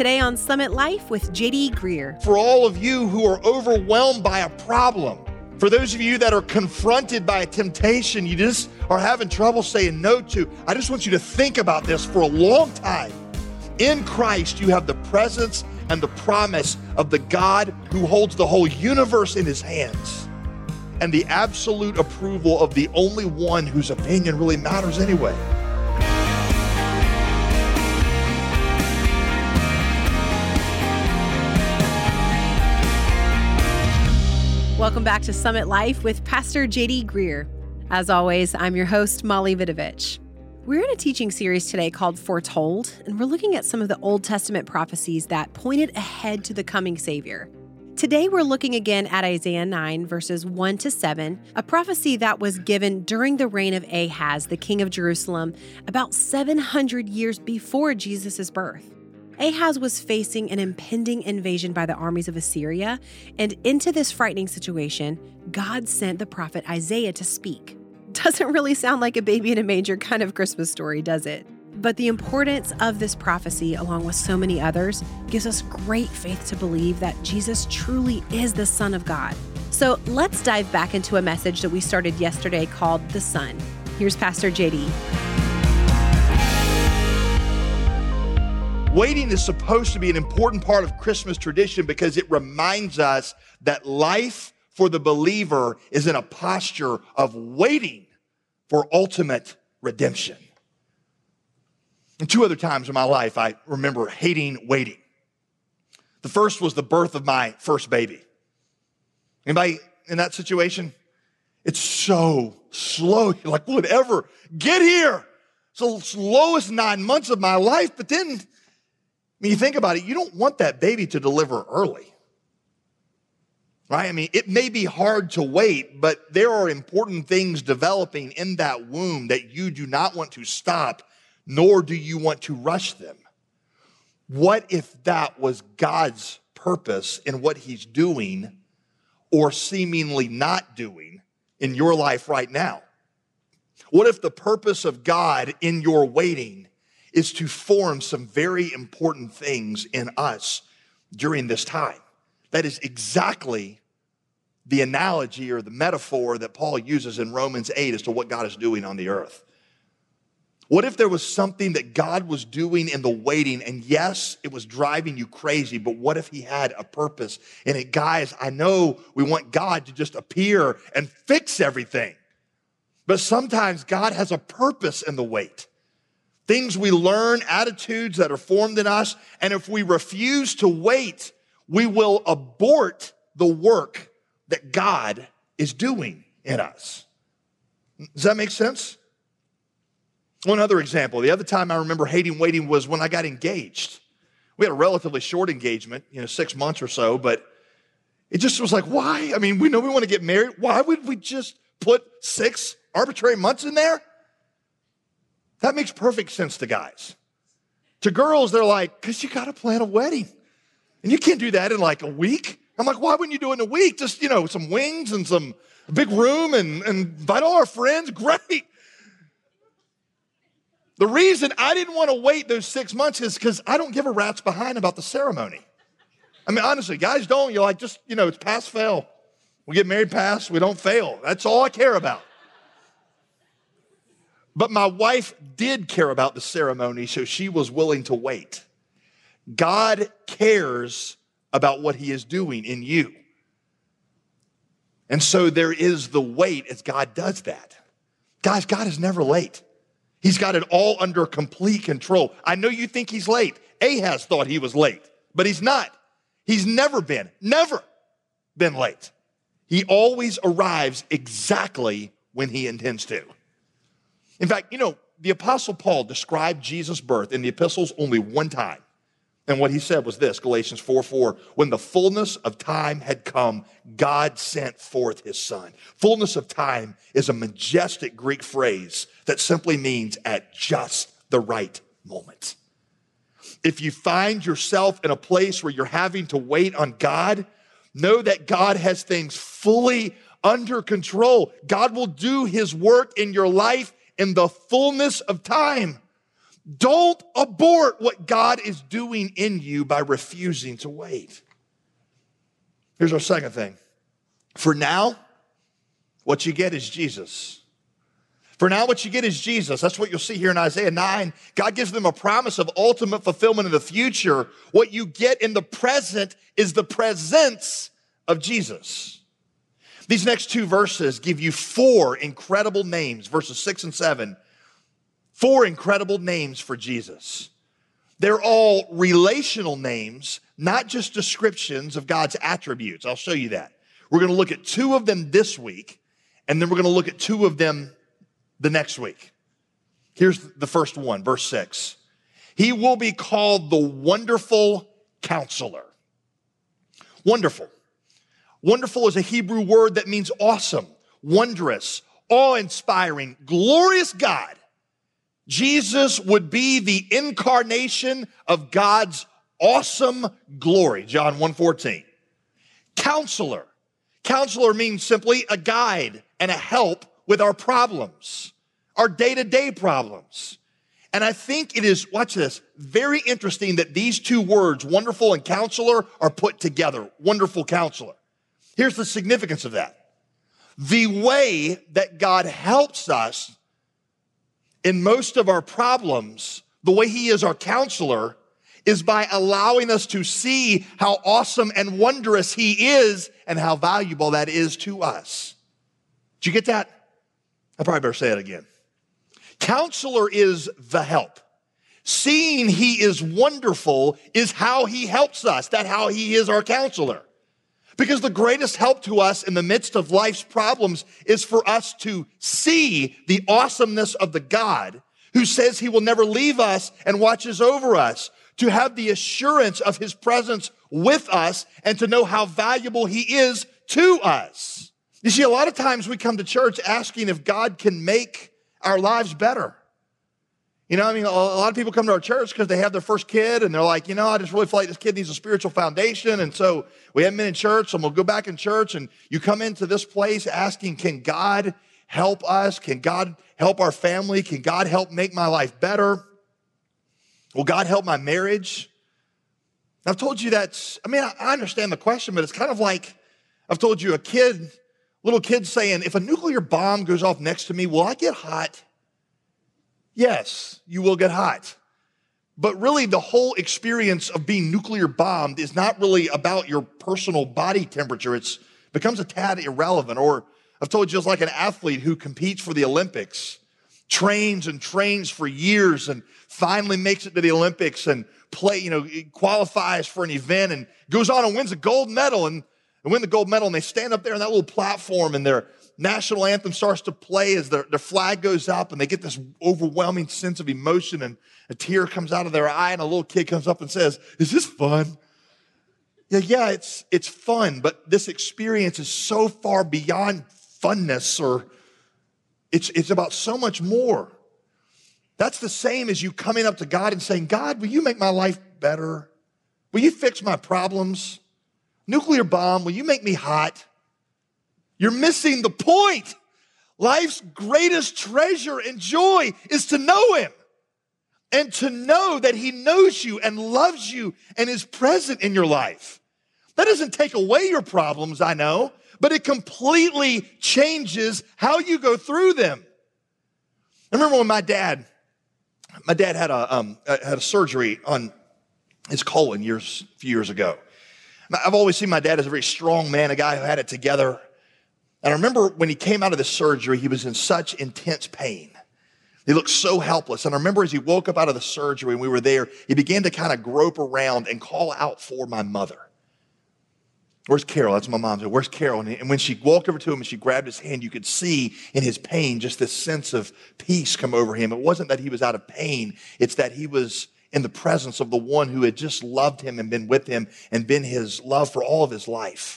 Today on Summit Life with JD Greer. For all of you who are overwhelmed by a problem, for those of you that are confronted by a temptation you just are having trouble saying no to, I just want you to think about this for a long time. In Christ, you have the presence and the promise of the God who holds the whole universe in his hands, and the absolute approval of the only one whose opinion really matters anyway. Welcome back to Summit Life with Pastor JD Greer. As always, I'm your host, Molly Vidovich. We're in a teaching series today called Foretold, and we're looking at some of the Old Testament prophecies that pointed ahead to the coming Savior. Today, we're looking again at Isaiah 9, verses 1 to 7, a prophecy that was given during the reign of Ahaz, the king of Jerusalem, about 700 years before Jesus' birth. Ahaz was facing an impending invasion by the armies of Assyria, and into this frightening situation, God sent the prophet Isaiah to speak. Doesn't really sound like a baby in a manger kind of Christmas story, does it? But the importance of this prophecy, along with so many others, gives us great faith to believe that Jesus truly is the Son of God. So let's dive back into a message that we started yesterday called The Son. Here's Pastor JD. Waiting is supposed to be an important part of Christmas tradition because it reminds us that life for the believer is in a posture of waiting for ultimate redemption. And two other times in my life, I remember hating waiting. The first was the birth of my first baby. Anybody in that situation? It's so slow. You're like, whatever, get here. So slowest 9 months of my life, but then I mean, you think about it, you don't want that baby to deliver early, right? I mean, it may be hard to wait, but there are important things developing in that womb that you do not want to stop, nor do you want to rush them. What if that was God's purpose in what he's doing or seemingly not doing in your life right now? What if the purpose of God in your waiting is to form some very important things in us during this time? That is exactly the analogy or the metaphor that Paul uses in Romans 8 as to what God is doing on the earth. What if there was something that God was doing in the waiting, and yes, it was driving you crazy, but what if he had a purpose in it? Guys, I know we want God to just appear and fix everything, but sometimes God has a purpose in the wait. Things we learn, attitudes that are formed in us, and if we refuse to wait, we will abort the work that God is doing in us. Does that make sense? One other example, the other time I remember hating waiting was when I got engaged. We had a relatively short engagement, 6 months or so, but it just was like, why? I mean, we know we want to get married. Why would we just put 6 arbitrary months in there? That makes perfect sense to guys. To girls, they're like, because you got to plan a wedding. And you can't do that in like a week. I'm like, why wouldn't you do it in a week? Just, some wings and some big room and invite all our friends. Great. The reason I didn't want to wait those 6 months is because I don't give a rat's behind about the ceremony. I mean, honestly, guys don't. You're like, just, it's pass, fail. We get married, pass, we don't fail. That's all I care about. But my wife did care about the ceremony, so she was willing to wait. God cares about what he is doing in you. And so there is the wait as God does that. Guys, God is never late. He's got it all under complete control. I know you think he's late. Ahaz thought he was late, but he's not. He's never been late. He always arrives exactly when he intends to. In fact, the Apostle Paul described Jesus' birth in the epistles only one time. And what he said was this, Galatians 4:4, when the fullness of time had come, God sent forth his son. Fullness of time is a majestic Greek phrase that simply means at just the right moment. If you find yourself in a place where you're having to wait on God, know that God has things fully under control. God will do his work in your life in the fullness of time. Don't abort what God is doing in you by refusing to wait. Here's our second thing. For now, what you get is Jesus. For now, what you get is Jesus. That's what you'll see here in Isaiah 9. God gives them a promise of ultimate fulfillment in the future. What you get in the present is the presence of Jesus. These next two verses give you four incredible names, verses 6 and 7. Four incredible names for Jesus. They're all relational names, not just descriptions of God's attributes. I'll show you that. We're going to look at two of them this week, and then we're going to look at two of them the next week. Here's the first one, verse 6. He will be called the Wonderful Counselor. Wonderful. Wonderful is a Hebrew word that means awesome, wondrous, awe-inspiring, glorious God. Jesus would be the incarnation of God's awesome glory, John 1:14. Counselor. Counselor means simply a guide and a help with our problems, our day-to-day problems. And I think it is, watch this, very interesting that these two words, wonderful and counselor, are put together. Wonderful Counselor. Here's the significance of that. The way that God helps us in most of our problems, the way he is our counselor, is by allowing us to see how awesome and wondrous he is and how valuable that is to us. Did you get that? I probably better say it again. Counselor is the help. Seeing he is wonderful is how he helps us. That's how he is our counselor. Because the greatest help to us in the midst of life's problems is for us to see the awesomeness of the God who says he will never leave us and watches over us, to have the assurance of his presence with us and to know how valuable he is to us. You see, a lot of times we come to church asking if God can make our lives better. You know, I mean, a lot of people come to our church because they have their first kid and they're like, you know, I just really feel like this kid needs a spiritual foundation. And so we haven't been in church, so we'll go back in church. And you come into this place asking, can God help us? Can God help our family? Can God help make my life better? Will God help my marriage? I've told you that's, I understand the question, but it's kind of like I've told you little kid saying, if a nuclear bomb goes off next to me, will I get hot? Yes, you will get hot. But really, the whole experience of being nuclear bombed is not really about your personal body temperature. It becomes a tad irrelevant. Or I've told you, it's like an athlete who competes for the Olympics, trains and trains for years and finally makes it to the Olympics and qualifies for an event and goes on and wins a gold medal and win the gold medal. And they stand up there on that little platform and their national anthem starts to play as their flag goes up, and they get this overwhelming sense of emotion, and a tear comes out of their eye, and a little kid comes up and says, is this fun? Yeah, it's fun, but this experience is so far beyond funness, or it's about so much more. That's the same as you coming up to God and saying, God, will you make my life better? Will you fix my problems? Nuclear bomb, will you make me hot? You're missing the point. Life's greatest treasure and joy is to know him and to know that he knows you and loves you and is present in your life. That doesn't take away your problems, I know, but it completely changes how you go through them. I remember when my dad had a surgery on his colon a few years ago. I've always seen my dad as a very strong man, a guy who had it together. And I remember when he came out of the surgery, he was in such intense pain. He looked so helpless. And I remember as he woke up out of the surgery and we were there, he began to kind of grope around and call out for my mother. Where's Carol? That's my mom. Where's Carol? And when she walked over to him and she grabbed his hand, you could see in his pain just this sense of peace come over him. It wasn't that he was out of pain. It's that he was in the presence of the one who had just loved him and been with him and been his love for all of his life.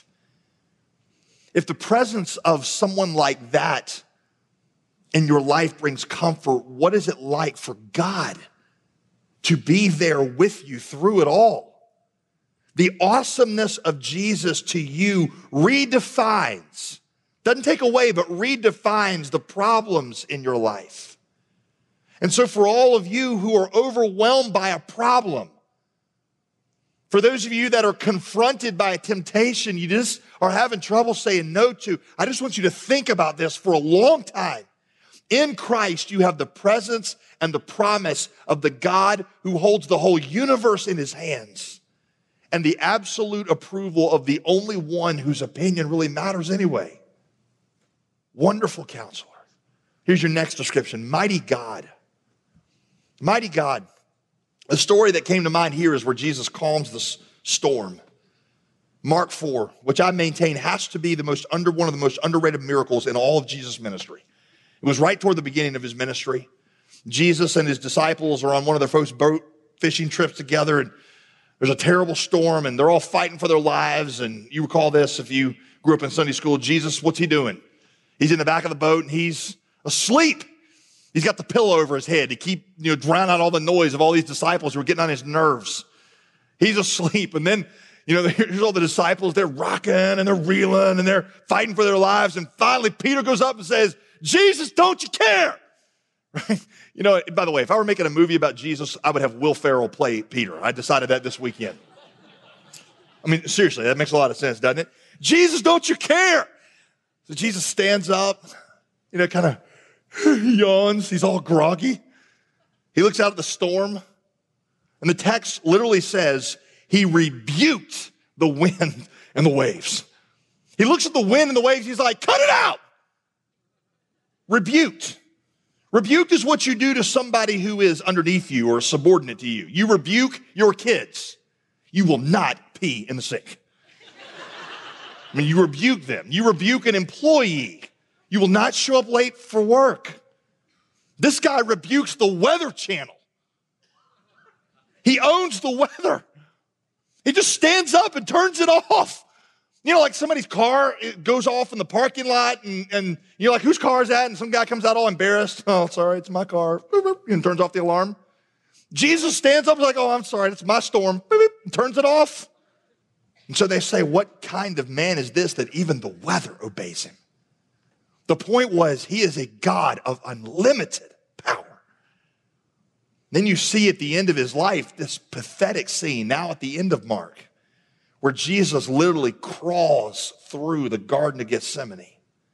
If the presence of someone like that in your life brings comfort, what is it like for God to be there with you through it all? The awesomeness of Jesus to you redefines, doesn't take away, but redefines the problems in your life. And so for all of you who are overwhelmed by a problem, for those of you that are confronted by a temptation you just are having trouble saying no to, I just want you to think about this for a long time. In Christ, you have the presence and the promise of the God who holds the whole universe in his hands and the absolute approval of the only one whose opinion really matters anyway. Wonderful Counselor. Here's your next description, mighty God. Mighty God. The story that came to mind here is where Jesus calms the storm. Mark 4, which I maintain has to be one of the most underrated miracles in all of Jesus' ministry. It was right toward the beginning of his ministry. Jesus and his disciples are on one of their first boat fishing trips together, and there's a terrible storm, and they're all fighting for their lives. And you recall this if you grew up in Sunday school. Jesus, what's he doing? He's in the back of the boat, and he's asleep. He's got the pillow over his head to keep, drown out all the noise of all these disciples who are getting on his nerves. He's asleep. And then, here's all the disciples. They're rocking and they're reeling and they're fighting for their lives. And finally, Peter goes up and says, Jesus, don't you care? Right? By the way, if I were making a movie about Jesus, I would have Will Ferrell play Peter. I decided that this weekend. I mean, seriously, that makes a lot of sense, doesn't it? Jesus, don't you care? So Jesus stands up, kind of yawns. He's all groggy. He looks out at the storm, and the text literally says he rebuked the wind and the waves. He looks at the wind and the waves. He's like, cut it out. Rebuked. Rebuked is what you do to somebody who is underneath you or subordinate to you. You rebuke your kids. You will not pee in the sink. I mean, you rebuke them. You rebuke an employee. You will not show up late for work. This guy rebukes the Weather Channel. He owns the weather. He just stands up and turns it off. Like somebody's car, it goes off in the parking lot, and you're like, whose car is that? And some guy comes out all embarrassed. Oh, sorry, it's my car. And turns off the alarm. Jesus stands up and is like, oh, I'm sorry, it's my storm. And turns it off. And so they say, what kind of man is this that even the weather obeys him? The point was, he is a God of unlimited power. Then you see at the end of his life, this pathetic scene, now at the end of Mark, where Jesus literally crawls through the Garden of Gethsemane.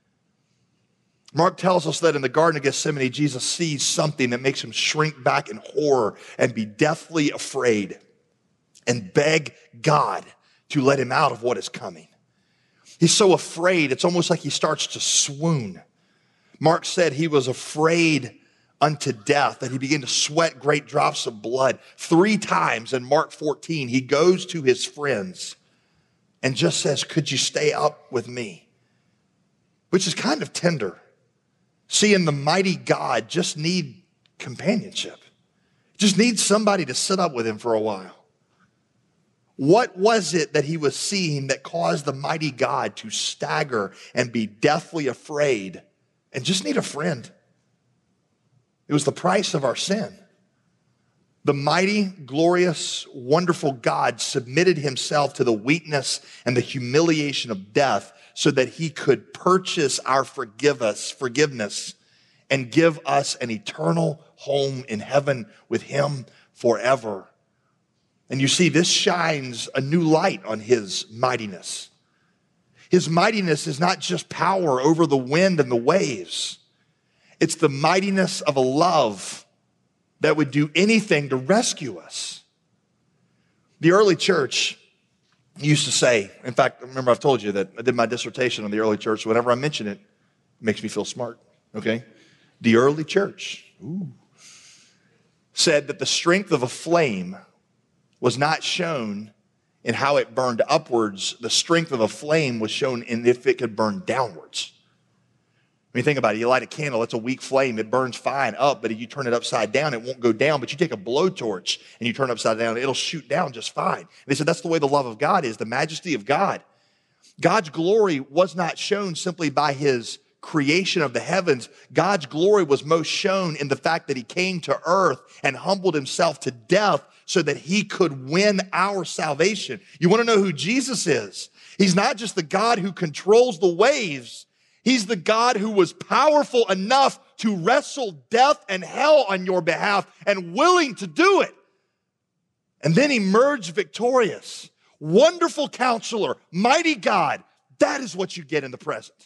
Mark tells us that in the Garden of Gethsemane, Jesus sees something that makes him shrink back in horror and be deathly afraid and beg God to let him out of what is coming. He's so afraid, it's almost like he starts to swoon. Mark said he was afraid unto death, that he began to sweat great drops of blood. 3 times in Mark 14, he goes to his friends and just says, could you stay up with me? Which is kind of tender. Seeing the mighty God just need companionship. Just needs somebody to sit up with him for a while. What was it that he was seeing that caused the mighty God to stagger and be deathly afraid and just need a friend? It was the price of our sin. The mighty, glorious, wonderful God submitted himself to the weakness and the humiliation of death so that he could purchase our forgiveness and give us an eternal home in heaven with him forever. And you see, this shines a new light on his mightiness. His mightiness is not just power over the wind and the waves. It's the mightiness of a love that would do anything to rescue us. The early church used to say, in fact, remember I've told you that I did my dissertation on the early church. So whenever I mention it, it makes me feel smart, okay? The early church said that the strength of a flame was not shown in how it burned upwards. The strength of a flame was shown in if it could burn downwards. I mean, think about it. You light a candle, it's a weak flame. It burns fine up, but if you turn it upside down, it won't go down. But you take a blowtorch and you turn it upside down, it'll shoot down just fine. And they said that's the way the love of God is, the majesty of God. God's glory was not shown simply by his creation of the heavens. God's glory was most shown in the fact that he came to earth and humbled himself to death so that he could win our salvation. You want to know who Jesus is? He's not just the God who controls the waves. He's the God who was powerful enough to wrestle death and hell on your behalf and willing to do it, and then emerge victorious. Wonderful Counselor, Mighty God, that is what you get in the present.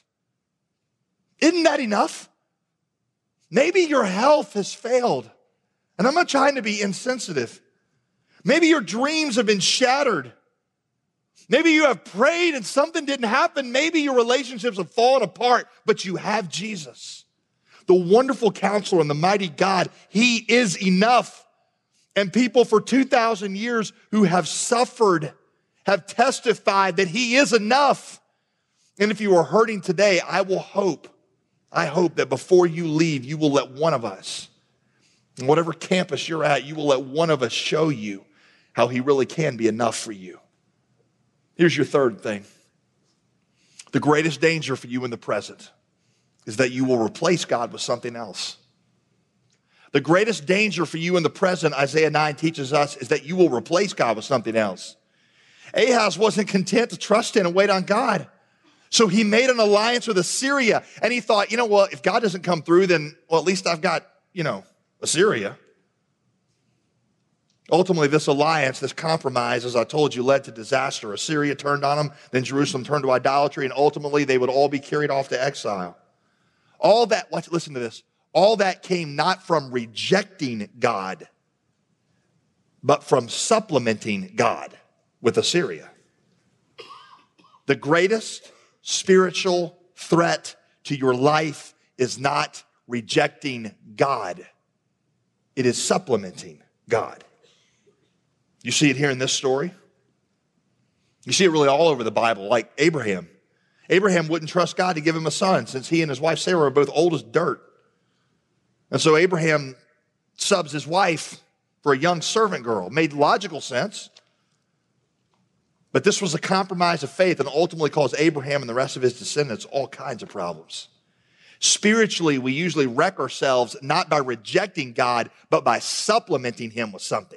Isn't that enough? Maybe your health has failed, and I'm not trying to be insensitive. Maybe your dreams have been shattered. Maybe you have prayed and something didn't happen. Maybe your relationships have fallen apart, but you have Jesus. The wonderful Counselor and the mighty God, he is enough. And people for 2,000 years who have suffered have testified that he is enough. And if you are hurting today, I hope that before you leave, you will let one of us, on whatever campus you're at, you will let one of us show you how he really can be enough for you. Here's your third thing. The greatest danger for you in the present is that you will replace God with something else. The greatest danger for you in the present, Isaiah 9 teaches us, is that you will replace God with something else. Ahaz wasn't content to trust in and wait on God. So he made an alliance with Assyria, and he thought, if God doesn't come through, then, at least I've got, Assyria. Ultimately, this alliance, this compromise, as I told you, led to disaster. Assyria turned on them, then Jerusalem turned to idolatry, and ultimately they would all be carried off to exile. All that, listen to this, all that came not from rejecting God, but from supplementing God with Assyria. The greatest spiritual threat to your life is not rejecting God. It is supplementing God. You see it here in this story. You see it really all over the Bible, like Abraham. Abraham wouldn't trust God to give him a son since he and his wife Sarah were both old as dirt. And so Abraham subs his wife for a young servant girl. Made logical sense. But this was a compromise of faith and ultimately caused Abraham and the rest of his descendants all kinds of problems. Spiritually, we usually wreck ourselves not by rejecting God, but by supplementing him with something.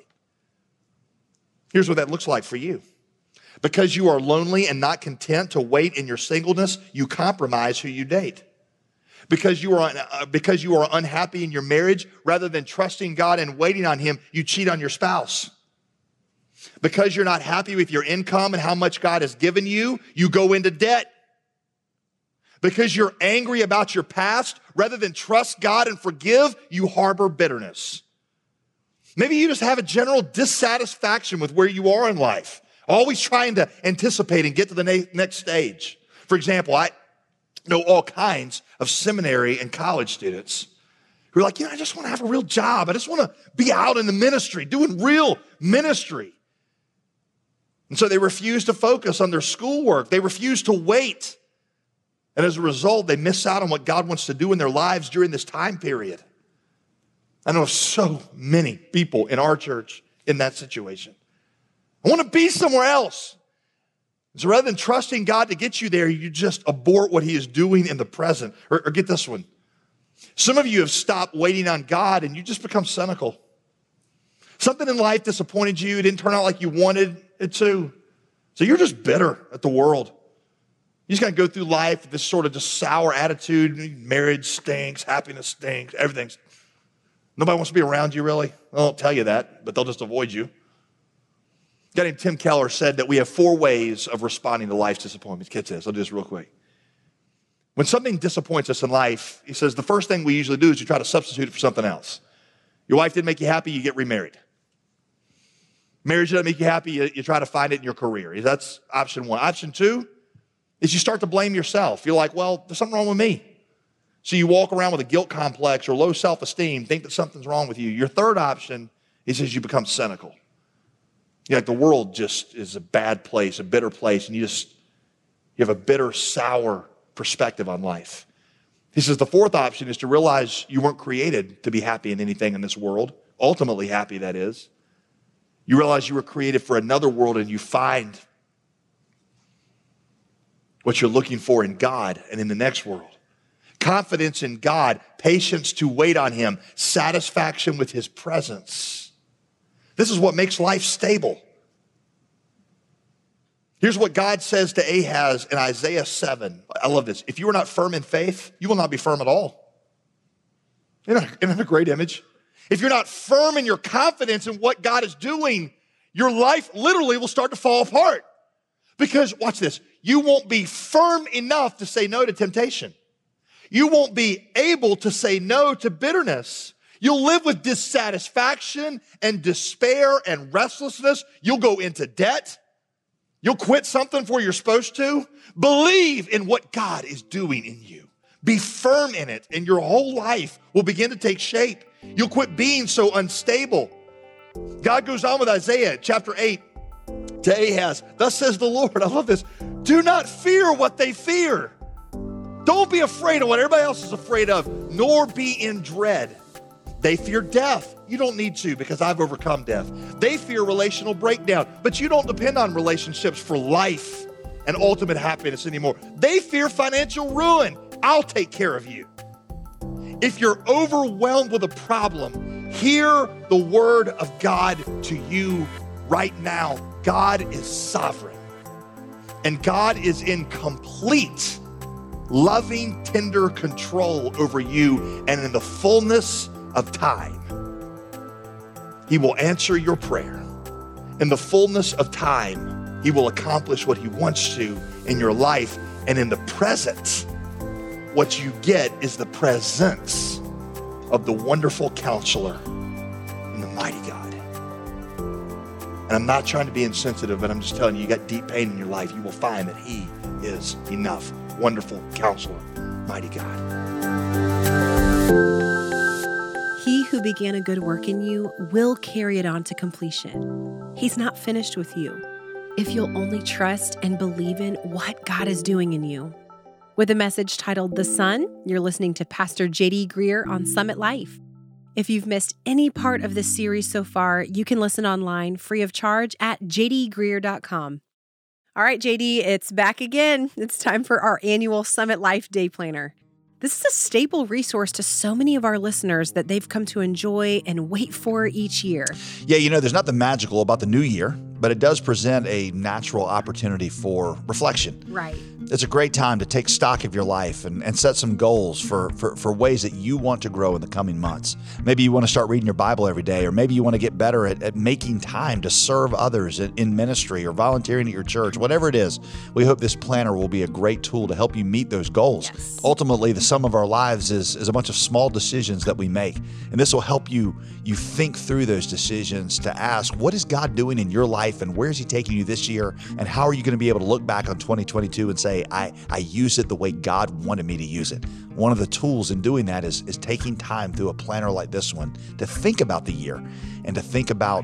Here's what that looks like for you. Because you are lonely and not content to wait in your singleness, you compromise who you date. Because you are unhappy in your marriage, rather than trusting God and waiting on him, you cheat on your spouse. Because you're not happy with your income and how much God has given you, you go into debt. Because you're angry about your past, rather than trust God and forgive, you harbor bitterness. Maybe you just have a general dissatisfaction with where you are in life, always trying to anticipate and get to the next stage. For example, I know all kinds of seminary and college students who are like, I just want to have a real job. I just want to be out in the ministry, doing real ministry. And so they refuse to focus on their schoolwork. They refuse to wait. And as a result, they miss out on what God wants to do in their lives during this time period. I know so many people in our church in that situation. I want to be somewhere else. So rather than trusting God to get you there, you just abort what he is doing in the present. Or get this one. Some of you have stopped waiting on God and you just become cynical. Something in life disappointed you. It didn't turn out like you wanted it to. So you're just bitter at the world. You just got to go through life with this sort of just sour attitude. Marriage stinks. Happiness stinks. Everything's. Nobody wants to be around you, really. They won't tell you that, but they'll just avoid you. A guy named Tim Keller said that we have 4 ways of responding to life's disappointments. Get this, I'll do this real quick. When something disappoints us in life, he says the first thing we usually do is you try to substitute it for something else. Your wife didn't make you happy, you get remarried. Marriage didn't make you happy, you try to find it in your career. That's option 1. Option 2 is you start to blame yourself. You're like, well, there's something wrong with me. So you walk around with a guilt complex or low self-esteem, think that something's wrong with you. Your third option is you become cynical. You're like, the world just is a bad place, a bitter place, and you have a bitter, sour perspective on life. He says the fourth option is to realize you weren't created to be happy in anything in this world, ultimately happy, that is. You realize you were created for another world and you find what you're looking for in God and in the next world. Confidence in God, patience to wait on him, satisfaction with his presence. This is what makes life stable. Here's what God says to Ahaz in Isaiah 7. I love this. If you are not firm in faith, you will not be firm at all. Isn't that a great image? If you're not firm in your confidence in what God is doing, your life literally will start to fall apart. Because, watch this, you won't be firm enough to say no to temptation. You won't be able to say no to bitterness. You'll live with dissatisfaction and despair and restlessness. You'll go into debt. You'll quit something before you're supposed to. Believe in what God is doing in you. Be firm in it, and your whole life will begin to take shape. You'll quit being so unstable. God goes on with Isaiah chapter 8 to Ahaz. Thus says the Lord, I love this, do not fear what they fear. Don't be afraid of what everybody else is afraid of, nor be in dread. They fear death. You don't need to because I've overcome death. They fear relational breakdown, but you don't depend on relationships for life and ultimate happiness anymore. They fear financial ruin. I'll take care of you. If you're overwhelmed with a problem, hear the word of God to you right now. God is sovereign, and God is in complete, loving, tender control over you, and in the fullness of time, He will answer your prayer. In the fullness of time, He will accomplish what He wants to in your life, and in the present, what you get is the presence of the wonderful Counselor and the mighty God. And I'm not trying to be insensitive, but I'm just telling you, you got deep pain in your life. You will find that He is enough. Wonderful Counselor, mighty God. He who began a good work in you will carry it on to completion. He's not finished with you if you'll only trust and believe in what God is doing in you. With a message titled The Son, you're listening to Pastor J.D. Greer on Summit Life. If you've missed any part of this series so far, you can listen online free of charge at jdgreer.com. All right, JD, it's back again. It's time for our annual Summit Life Day Planner. This is a staple resource to so many of our listeners that they've come to enjoy and wait for each year. Yeah, there's nothing magical about the new year, but it does present a natural opportunity for reflection. Right. It's a great time to take stock of your life and set some goals for ways that you want to grow in the coming months. Maybe you want to start reading your Bible every day, or maybe you want to get better at making time to serve others in ministry or volunteering at your church. Whatever it is, we hope this planner will be a great tool to help you meet those goals. Yes. Ultimately, the sum of our lives is a bunch of small decisions that we make, and this will help you think through those decisions to ask, what is God doing in your life, and where is He taking you this year, and how are you going to be able to look back on 2022 and say, I used it the way God wanted me to use it. One of the tools in doing that is taking time through a planner like this one to think about the year and to think about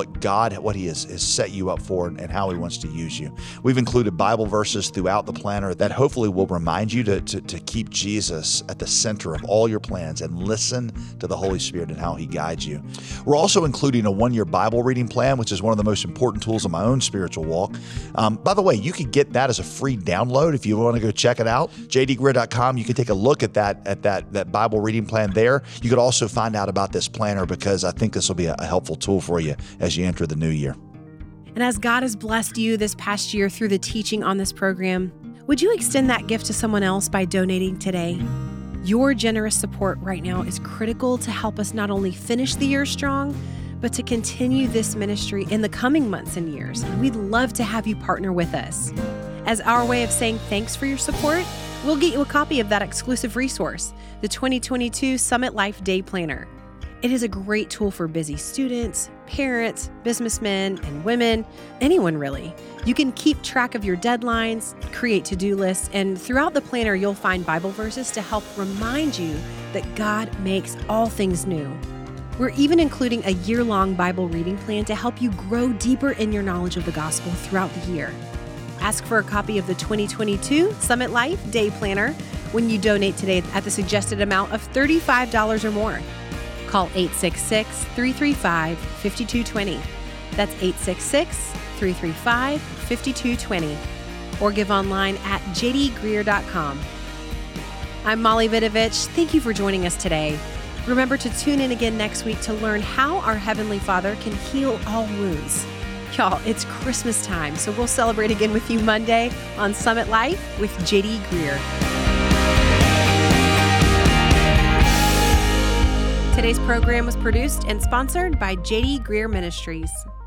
what He has set you up for and how He wants to use you. We've included Bible verses throughout the planner that hopefully will remind you to keep Jesus at the center of all your plans and listen to the Holy Spirit and how He guides you. We're also including a one-year Bible reading plan, which is one of the most important tools in my own spiritual walk. By the way, you can get that as a free download if you want to go check it out. jdgreer.com. You can take a look at that Bible reading plan there. You could also find out about this planner because I think this will be a helpful tool for you as you enter the new year. And as God has blessed you this past year through the teaching on this program, would you extend that gift to someone else by donating today? Your generous support right now is critical to help us not only finish the year strong, but to continue this ministry in the coming months and years. And we'd love to have you partner with us. As our way of saying thanks for your support, we'll get you a copy of that exclusive resource, the 2022 Summit Life Day Planner. It is a great tool for busy students, parents, businessmen and women, anyone really. You can keep track of your deadlines, create to-do lists, and throughout the planner, you'll find Bible verses to help remind you that God makes all things new. We're even including a year-long Bible reading plan to help you grow deeper in your knowledge of the gospel throughout the year. Ask for a copy of the 2022 Summit Life Day Planner when you donate today at the suggested amount of $35 or more. Call 866-335-5220. That's 866-335-5220. Or give online at jdgreer.com. I'm Molly Vidovich. Thank you for joining us today. Remember to tune in again next week to learn how our Heavenly Father can heal all wounds. Y'all, it's Christmas time, so we'll celebrate again with you Monday on Summit Life with J.D. Greer. Today's program was produced and sponsored by J.D. Greer Ministries.